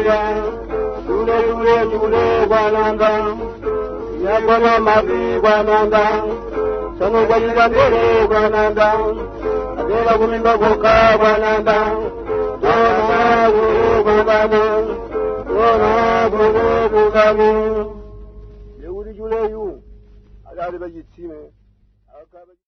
Jule Guananda, Yakona Mabi Guananda, Sanu Guananda, Guananda, Adela Guminda Boka Guananda, Dona Guananda, Dona Guananda, Yuri Jule, you, I got it by your team.